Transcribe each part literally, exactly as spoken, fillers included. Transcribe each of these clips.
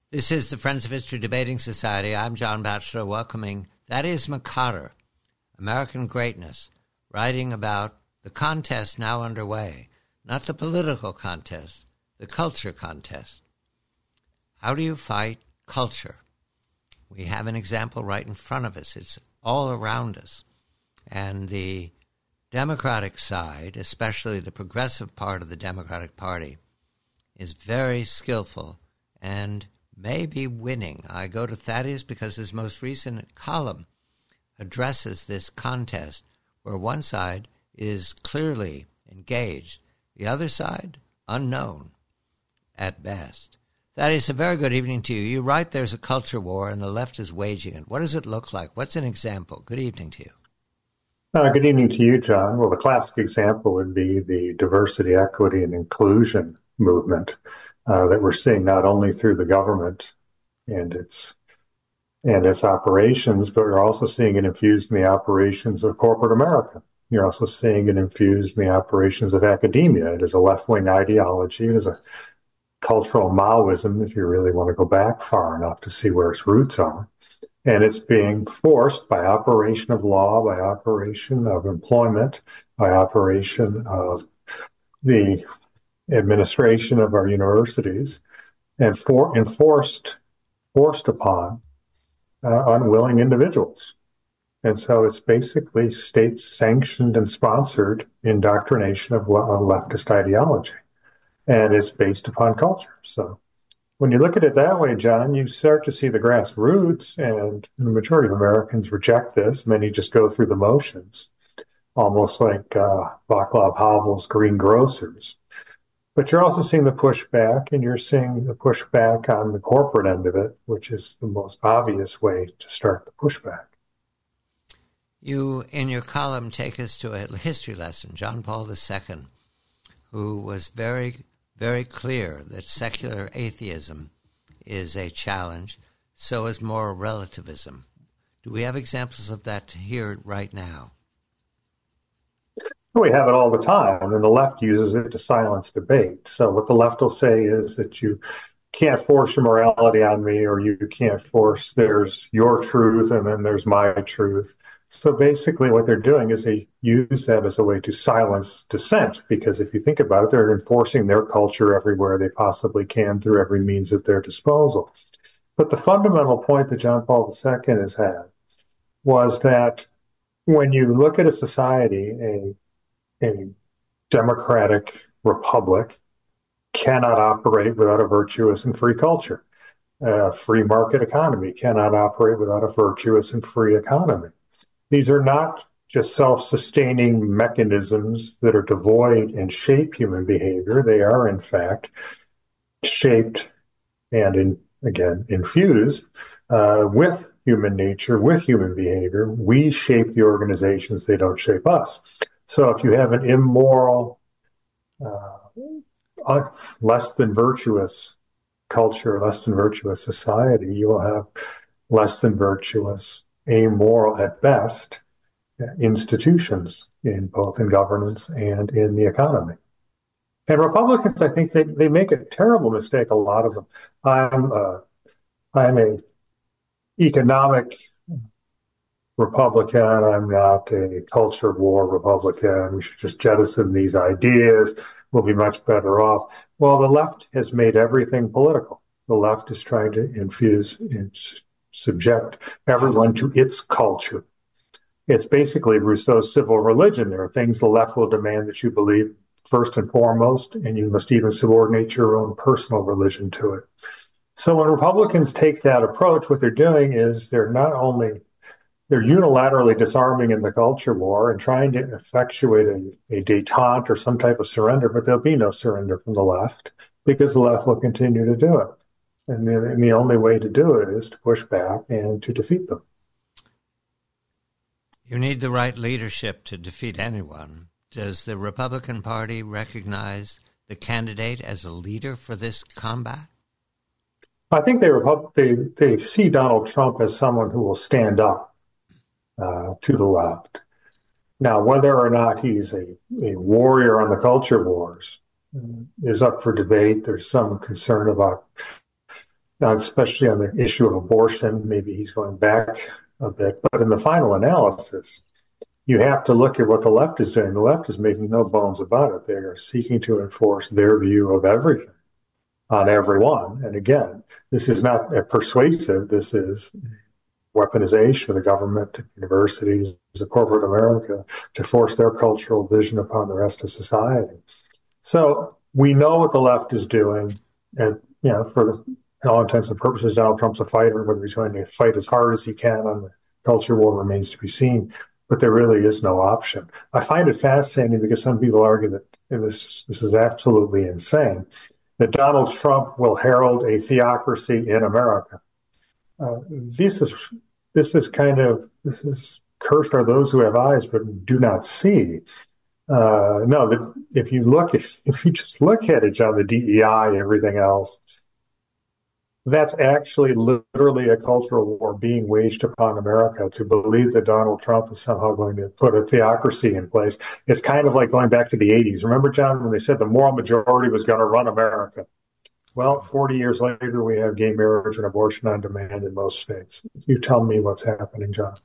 This is the Friends of History Debating Society. I'm John Batchelor, welcoming Thaddeus McCotter, American Greatness, writing about the contest now underway, not the political contest, the culture contest. How do you fight culture? We have an example right in front of us. It's all around us. And the Democratic side, especially the progressive part of the Democratic Party, is very skillful and may be winning. I go to Thaddeus because his most recent column addresses this contest where one side is clearly engaged, the other side unknown at best. Thaddeus, a very good evening to you. You write there's a culture war and the left is waging it. What does it look like? What's an example? Good evening to you. Uh, good evening to you, John. Well, the classic example would be the diversity, equity, and inclusion movement uh, that we're seeing not only through the government and its and its operations, but we're also seeing it infused in the operations of corporate America. You're also seeing it infused in the operations of academia. It is a left-wing ideology. It is a cultural Maoism, if you really want to go back far enough to see where its roots are. And it's being forced by operation of law, by operation of employment, by operation of the administration of our universities, and for enforced forced upon uh, unwilling individuals. And so it's basically state-sanctioned and sponsored indoctrination of leftist ideology. And it's based upon culture. So when you look at it that way, John, you start to see the grassroots, and the majority of Americans reject this. Many just go through the motions, almost like uh, Václav Havel's Green Grocers. But you're also seeing the pushback, and you're seeing the pushback on the corporate end of it, which is the most obvious way to start the pushback. You, in your column, take us to a history lesson. John Paul the Second, who was very, very clear that secular atheism is a challenge, so is moral relativism. Do we have examples of that here right now? We have it all the time, and the left uses it to silence debate. So what the left will say is that you can't force your morality on me, or you can't force, there's your truth and then there's my truth. So basically what they're doing is they use that as a way to silence dissent, because if you think about it, they're enforcing their culture everywhere they possibly can through every means at their disposal. But the fundamental point that John Paul the Second has had was that when you look at a society, a A democratic republic cannot operate without a virtuous and free culture. A free market economy cannot operate without a virtuous and free economy. These are not just self-sustaining mechanisms that are devoid and shape human behavior. They are, in fact, shaped and, in, again, infused uh, with human nature, with human behavior. We shape the organizations, they don't shape us. So if you have an immoral, uh, less than virtuous culture, less than virtuous society, you will have less than virtuous, amoral at best, institutions in both in governance and in the economy. And Republicans, I think they, they make a terrible mistake, a lot of them. I'm, uh, I'm a economic Republican. I'm not a culture war Republican. We should just jettison these ideas. We'll be much better off. Well, the left has made everything political. The left is trying to infuse and subject everyone to its culture. It's basically Rousseau's civil religion. There are things the left will demand that you believe first and foremost, and you must even subordinate your own personal religion to it. So when Republicans take that approach, what they're doing is they're not only They're unilaterally disarming in the culture war and trying to effectuate a, a détente or some type of surrender, but there'll be no surrender from the left because the left will continue to do it. And the, and the only way to do it is to push back and to defeat them. You need the right leadership to defeat anyone. Does the Republican Party recognize the candidate as a leader for this combat? I think they, they, they see Donald Trump as someone who will stand up Uh, to the left. Now, whether or not he's a, a warrior on the culture wars uh, is up for debate. There's some concern about uh, especially on the issue of abortion. Maybe he's going back a bit. But in the final analysis, you have to look at what the left is doing. The left is making no bones about it. They are seeking to enforce their view of everything on everyone. And again, this is not persuasive. This is weaponization of the government, universities, of corporate America to force their cultural vision upon the rest of society. So we know what the left is doing. And, you know, for all intents and purposes, Donald Trump's a fighter. Whether he's going to fight as hard as he can on the culture war remains to be seen. But there really is no option. I find it fascinating because some people argue that and this this is absolutely insane, that Donald Trump will herald a theocracy in America. Uh, this is this is kind of this is cursed are those who have eyes but do not see. Uh, no, the, if you look if, if you just look at it, John, the D E I, everything else, that's actually literally a cultural war being waged upon America. To believe that Donald Trump is somehow going to put a theocracy in place, it's kind of like going back to the eighties. Remember, John, when they said the moral majority was going to run America? Well, forty years later, we have gay marriage and abortion on demand in most states. You tell me what's happening, John.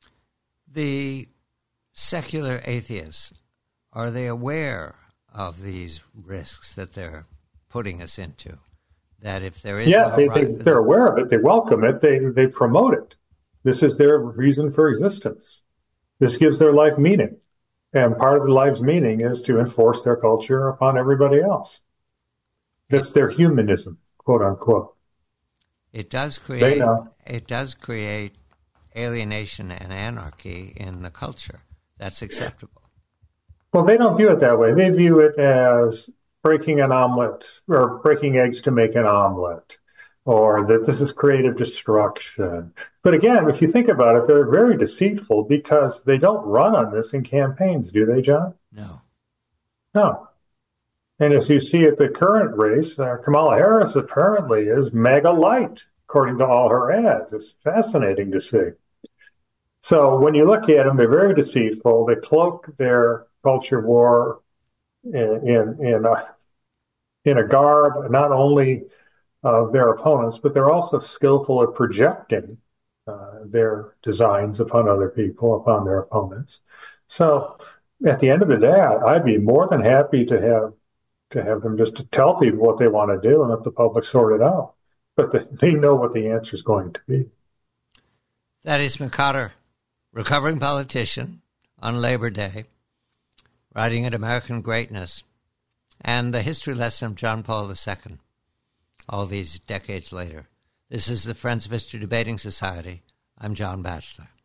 The secular atheists, are they aware of these risks that they're putting us into? That if there is yeah, no they, right, they, they're aware of it. They welcome it. They they promote it. This is their reason for existence. This gives their life meaning. And part of their life's meaning is to enforce their culture upon everybody else. That's their humanism, quote unquote. It does create They know. It does create alienation and anarchy in the culture. That's acceptable. Well, they don't view it that way. They view it as breaking an omelet or breaking eggs to make an omelet, or that this is creative destruction. But again, if you think about it, they're very deceitful because they don't run on this in campaigns, do they, John? No. No. And as you see at the current race, uh, Kamala Harris apparently is mega light, according to all her ads. It's fascinating to see. So when you look at them, they're very deceitful. They cloak their culture war in in in a, in a garb not only of their opponents, but they're also skillful at projecting uh, their designs upon other people, upon their opponents. So at the end of the day, I'd be more than happy to have to have them just to tell people what they want to do and let the public sort it out. But the, they know what the answer is going to be. Thaddeus McCotter, recovering politician on Labor Day, writing at American Greatness, and the history lesson of John Paul the Second, all these decades later. This is the Friends of History Debating Society. I'm John Batchelor.